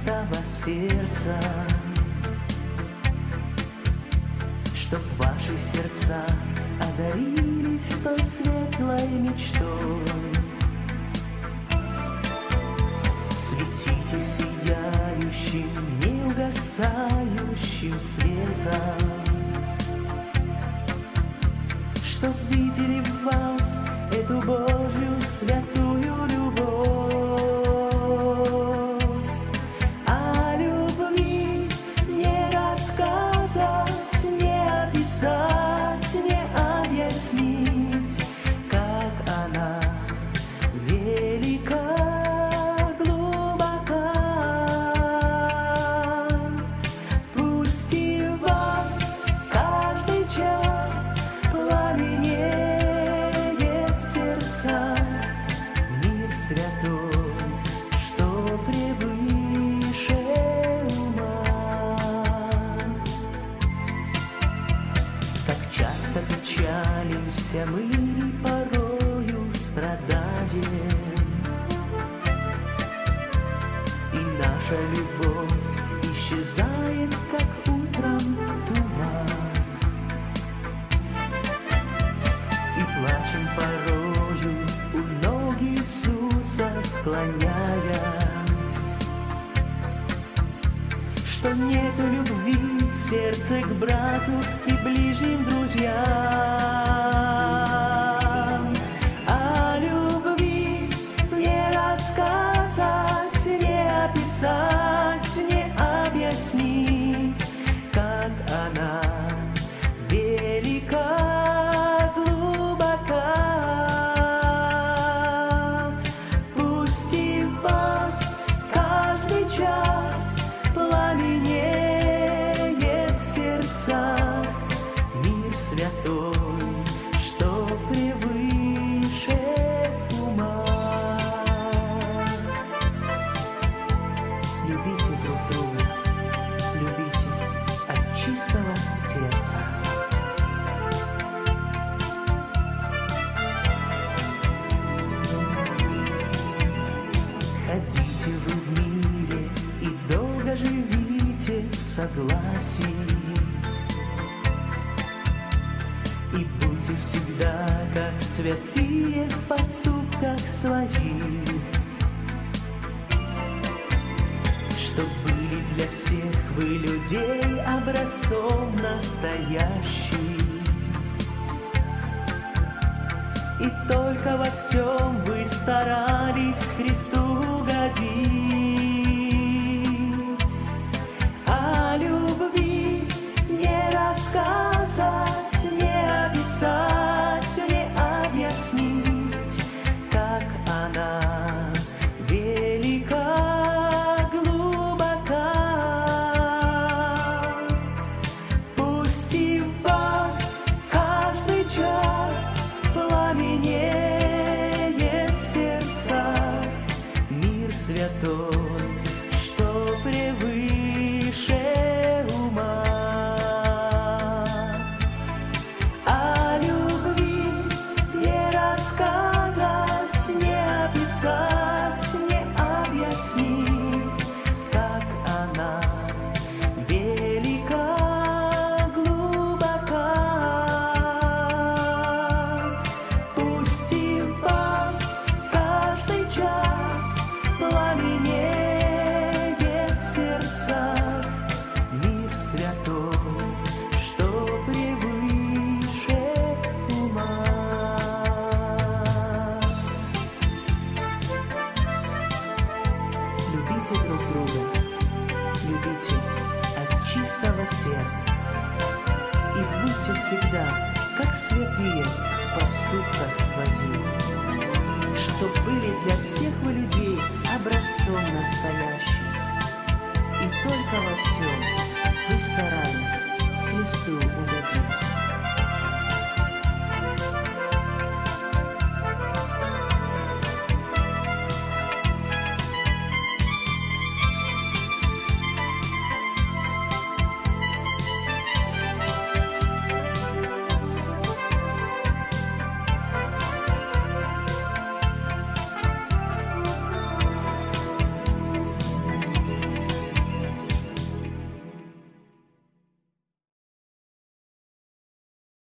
чистого сердца, чтоб ваши сердца озарились той светлой мечтой. Светите сияющим, неугасающим светом, чтоб видели в вас эту Божью святую любовь. О любви не рассказать, не описать, не объяснить, как она велика, глубока. Пусть и в вас каждый час пламенеет в сердцах мир святой, что превыше ума. Так часто печалимся мы, порою страдаем, и наша любовь исчезает, как утром туман. И плачем порою у ног Иисуса склоняясь, что нету любви в сердце к брату и ближним друзьям. О любви не рассказать, не описать, не объяснить, как она велика, глубока. Пусть и в вас каждый час пламенеет в сердцах мир святой, что превыше ума. Любите друг друга, любите от чистого сердца. Ходите вы в мире и долго живите в согласии, и будьте всегда как святые в поступках своих, чтоб были для всех вы людей образцом настоящим, и только во всем вы старались Христу угодить. О любви не рассказать, не описать, не объяснить, как она велика, глубока. Пусть и в вас каждый час пламенеет в сердцах мир святой, что превыше ума. О любви не рассказать, не описать, не объяснить, как она велика, глубока. Пусть и в вас каждый час пламенеет в сердцах мир святой, что превыше ума. Любите друг друга, любите от чистого сердца, и будьте всегда как святые в поступках своих, чтоб были для всех вы людей образцом настоящим, и только во всем вы старались Христу угодить.